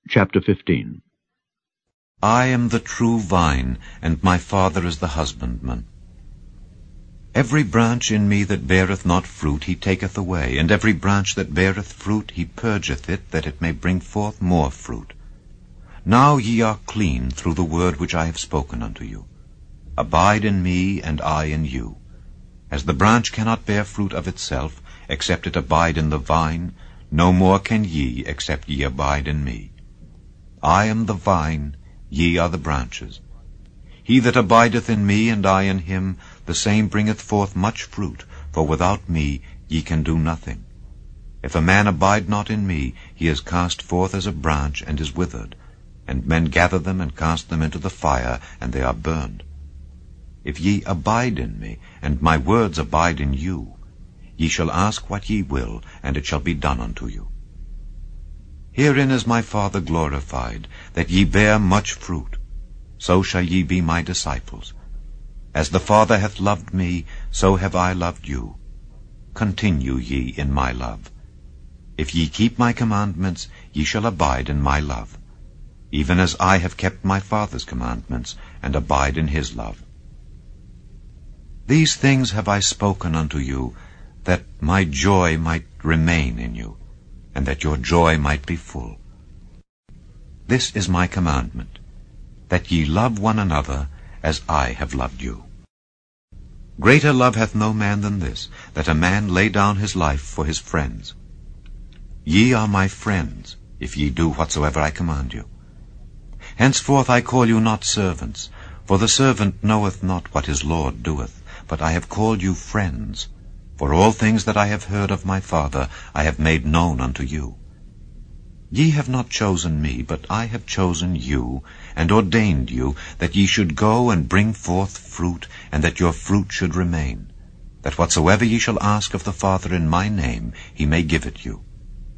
Chapter 15. I am the true vine, and my Father is the husbandman. Every branch in me that beareth not fruit he taketh away, and every branch that beareth fruit he purgeth it, that it may bring forth more fruit. Now ye are clean through the word which I have spoken unto you. Abide in me, and I in you. As the branch cannot bear fruit of itself, except it abide in the vine, no more can ye, except ye abide in me. I am the vine, ye are the branches. He that abideth in me, and I in him, the same bringeth forth much fruit, for without me ye can do nothing. If a man abide not in me, he is cast forth as a branch, and is withered, and men gather them and cast them into the fire, and they are burned. If ye abide in me, and my words abide in you, ye shall ask what ye will, and it shall be done unto you. Herein is my Father glorified, that ye bear much fruit. So shall ye be my disciples. As the Father hath loved me, so have I loved you. Continue ye in my love. If ye keep my commandments, ye shall abide in my love, even as I have kept my Father's commandments, and abide in his love. These things have I spoken unto you, that my joy might remain in you, and that your joy might be full. This is my commandment, that ye love one another as I have loved you. Greater love hath no man than this, that a man lay down his life for his friends. Ye are my friends, if ye do whatsoever I command you. Henceforth I call you not servants, for the servant knoweth not what his Lord doeth, but I have called you friends. For all things that I have heard of my Father I have made known unto you. Ye have not chosen me, but I have chosen you, and ordained you, that ye should go and bring forth fruit, and that your fruit should remain, that whatsoever ye shall ask of the Father in my name, he may give it you.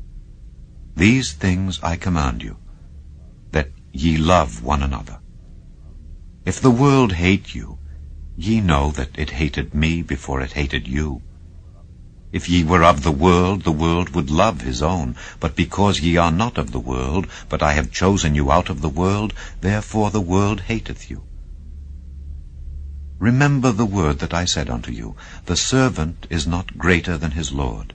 These things I command you, that ye love one another. If the world hate you, ye know that it hated me before it hated you. If ye were of the world would love his own. But because ye are not of the world, but I have chosen you out of the world, therefore the world hateth you. Remember the word that I said unto you, the servant is not greater than his Lord.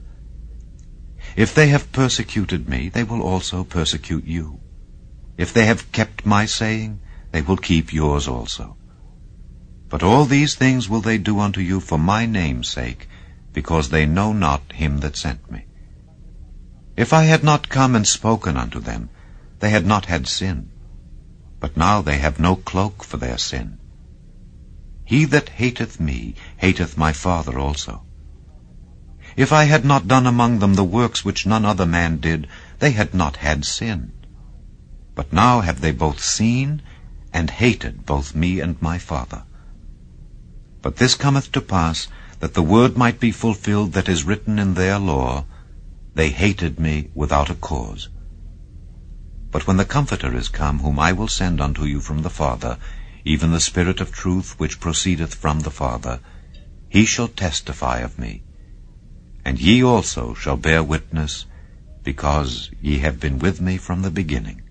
If they have persecuted me, they will also persecute you. If they have kept my saying, they will keep yours also. But all these things will they do unto you for my name's sake, because they know not him that sent me. If I had not come and spoken unto them, they had not had sin. But now they have no cloak for their sin. He that hateth me hateth my Father also. If I had not done among them the works which none other man did, they had not had sin. But now have they both seen and hated both me and my Father. But this cometh to pass, that the word might be fulfilled that is written in their law, they hated me without a cause. But when the Comforter is come, whom I will send unto you from the Father, even the Spirit of truth which proceedeth from the Father, he shall testify of me. And ye also shall bear witness, because ye have been with me from the beginning.